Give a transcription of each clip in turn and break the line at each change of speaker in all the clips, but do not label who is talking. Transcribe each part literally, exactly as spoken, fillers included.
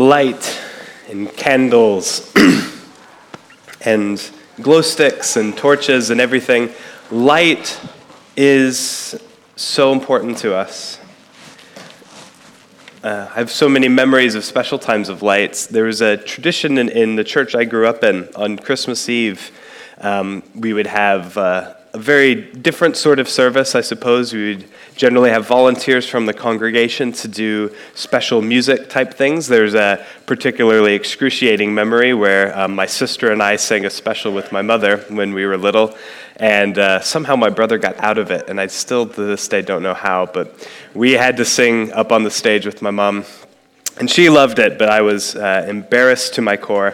light and candles and glow sticks and torches and everything. Light is so important to us. Uh, I have so many memories of special times of lights. There was a tradition in, in the church I grew up in. On Christmas Eve, um, we would have uh, a very different sort of service, I suppose. We would generally have volunteers from the congregation to do special music type things. There's a particularly excruciating memory where um, my sister and I sang a special with my mother when we were little, and uh, somehow my brother got out of it, and I still to this day don't know how, but we had to sing up on the stage with my mom, and she loved it, but I was uh, embarrassed to my core.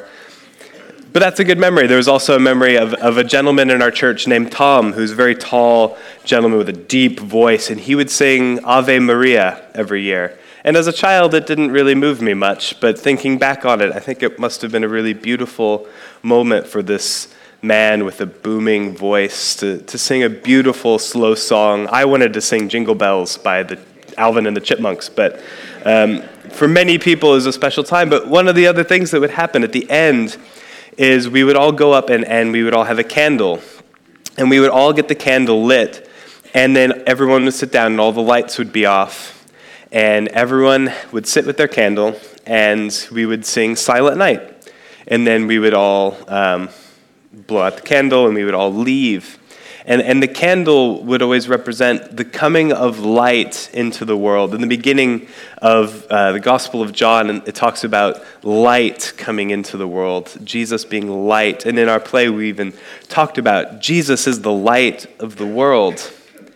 But that's a good memory. There was also a memory of, of a gentleman in our church named Tom, who's a very tall gentleman with a deep voice, and he would sing Ave Maria every year. And as a child, it didn't really move me much, but thinking back on it, I think it must have been a really beautiful moment for this man with a booming voice to, to sing a beautiful, slow song. I wanted to sing Jingle Bells by the Alvin and the Chipmunks, but um, for many people it was a special time. But one of the other things that would happen at the end is we would all go up and, and we would all have a candle. And we would all get the candle lit, and then everyone would sit down and all the lights would be off. And everyone would sit with their candle, and we would sing Silent Night. And then we would all um, blow out the candle, and we would all leave. And, and the candle would always represent the coming of light into the world. In the beginning of uh, the Gospel of John, it talks about light coming into the world, Jesus being light. And in our play, we even talked about Jesus is the light of the world.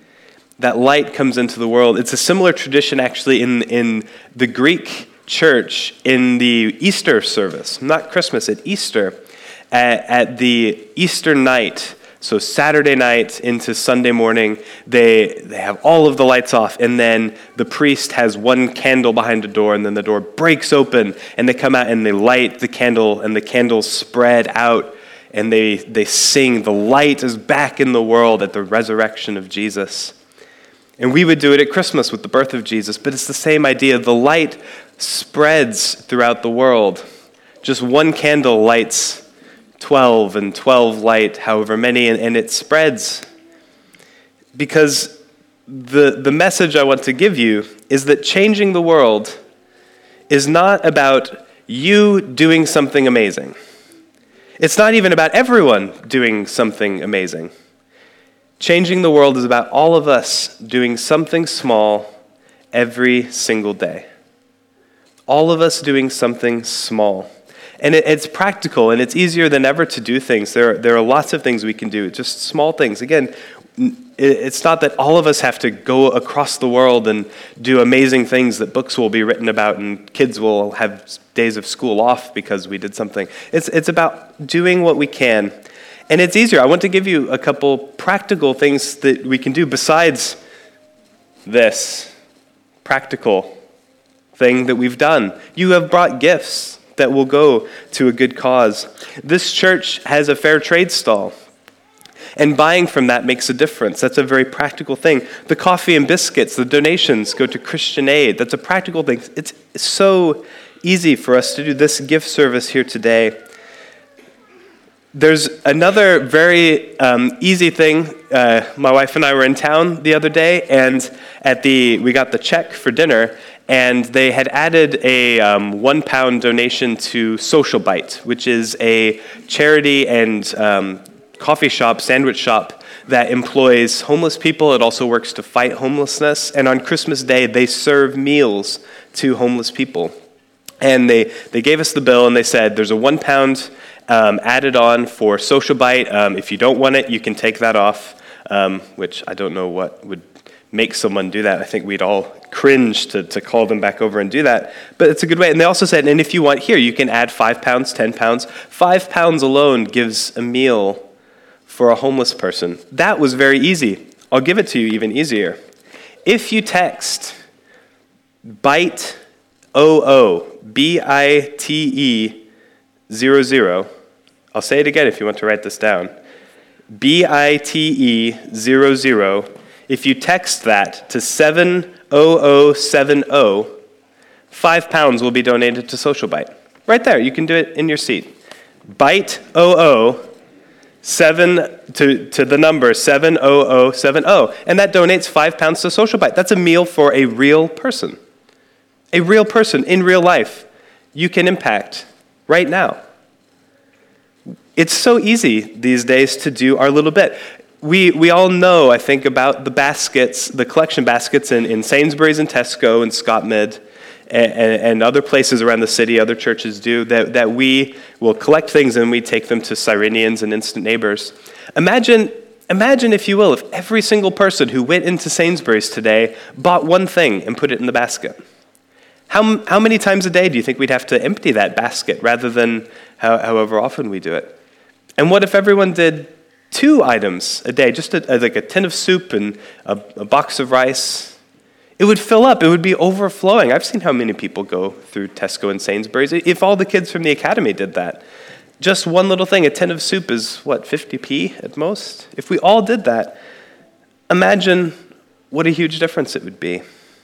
That light comes into the world. It's a similar tradition, actually, in, in the Greek church in the Easter service, not Christmas, at Easter. At, at the Easter night, so Saturday night into Sunday morning, they they have all of the lights off, and then the priest has one candle behind the door, and then the door breaks open, and they come out and they light the candle, and the candles spread out, and they, they sing, "The light is back in the world" at the resurrection of Jesus. And we would do it at Christmas with the birth of Jesus, but it's the same idea. The light spreads throughout the world. Just one candle lights twelve, and twelve light however many, and, and it spreads. Because the, the message I want to give you is that changing the world is not about you doing something amazing. It's not even about everyone doing something amazing. Changing the world is about all of us doing something small every single day. All of us doing something small. And it, it's practical, and it's easier than ever to do things. There, there are lots of things we can do, just small things. Again, it, it's not that all of us have to go across the world and do amazing things that books will be written about and kids will have days of school off because we did something. It's, it's about doing what we can. And it's easier. I want to give you a couple practical things that we can do besides this practical thing that we've done. You have brought gifts that will go to a good cause. This church has a fair trade stall, and buying from that makes a difference. That's a very practical thing. The coffee and biscuits, the donations go to Christian Aid. That's a practical thing. It's so easy for us to do this gift service here today. There's another very um, easy thing. Uh, my wife and I were in town the other day, and at the we got the check for dinner, and they had added a um, one pound donation to Social Bite, which is a charity and um, coffee shop, sandwich shop that employs homeless people. It also works to fight homelessness, and on Christmas Day, they serve meals to homeless people. And they, they gave us the bill, and they said, there's a one pound Um, added on for Social Bite. Um, if you don't want it, you can take that off, um, which I don't know what would make someone do that. I think we'd all cringe to, to call them back over and do that. But it's a good way. And they also said, and if you want, here, you can add five pounds, ten pounds. Five pounds alone gives a meal for a homeless person. That was very easy. I'll give it to you even easier. If you text BITE O O, B I T E zero zero, I'll say it again if you want to write this down. B I T E zero zero. If you text that to seven oh oh seven oh, five pounds will be donated to Social Bite. Right there, you can do it in your seat. Bite O O, seven to, to the number seven oh oh seven oh, and that donates five pounds to Social Bite. That's a meal for a real person. A real person in real life you can impact right now. It's so easy these days to do our little bit. We we all know, I think, about the baskets, the collection baskets in, in Sainsbury's and Tesco and Scott Mid and, and, and other places around the city, other churches do, that, that we will collect things and we take them to Cyrenians and Instant Neighbors. Imagine, imagine, if you will, if every single person who went into Sainsbury's today bought one thing and put it in the basket. How, how many times a day do you think we'd have to empty that basket rather than how, however often we do it? And what if everyone did two items a day, just a, like a tin of soup and a, a box of rice? It would fill up. It would be overflowing. I've seen how many people go through Tesco and Sainsbury's. If all the kids from the academy did that, just one little thing, a tin of soup is, what, fifty p at most? If we all did that, imagine what a huge difference it would be.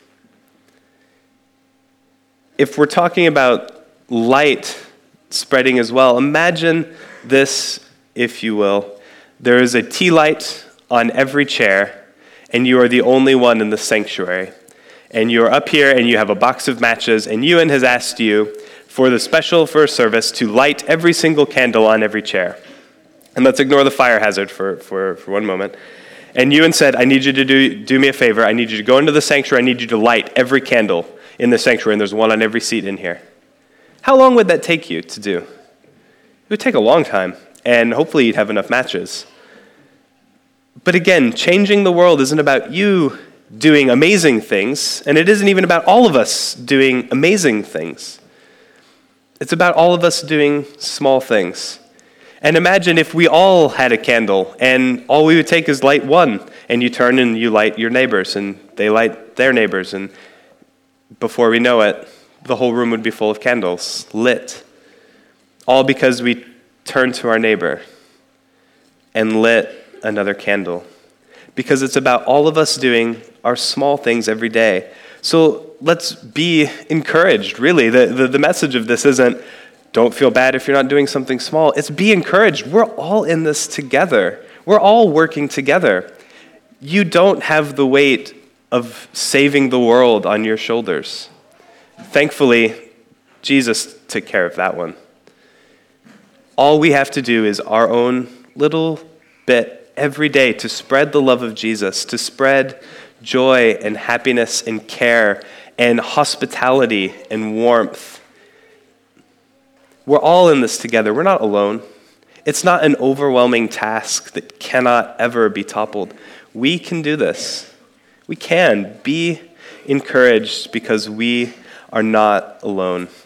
If we're talking about light spreading as well, imagine this, if you will. There is a tea light on every chair, and you are the only one in the sanctuary. And you're up here, and you have a box of matches, and Ewan has asked you for the special first service to light every single candle on every chair. And let's ignore the fire hazard for, for, for one moment. And Ewan said, I need you to do, do me a favor. I need you to go into the sanctuary. I need you to light every candle in the sanctuary, and there's one on every seat in here. How long would that take you to do? It would take a long time, and hopefully you'd have enough matches. But again, changing the world isn't about you doing amazing things, and it isn't even about all of us doing amazing things. It's about all of us doing small things. And imagine if we all had a candle, and all we would take is light one, and you turn and you light your neighbors, and they light their neighbors, and before we know it, the whole room would be full of candles, lit. All because we turned to our neighbor and lit another candle. Because it's about all of us doing our small things every day. So let's be encouraged, really. The, the, the message of this isn't, don't feel bad if you're not doing something small. It's be encouraged. We're all in this together. We're all working together. You don't have the weight of saving the world on your shoulders. Thankfully, Jesus took care of that one. All we have to do is our own little bit every day to spread the love of Jesus, to spread joy and happiness and care and hospitality and warmth. We're all in this together. We're not alone. It's not an overwhelming task that cannot ever be toppled. We can do this. We can be encouraged because we are not alone.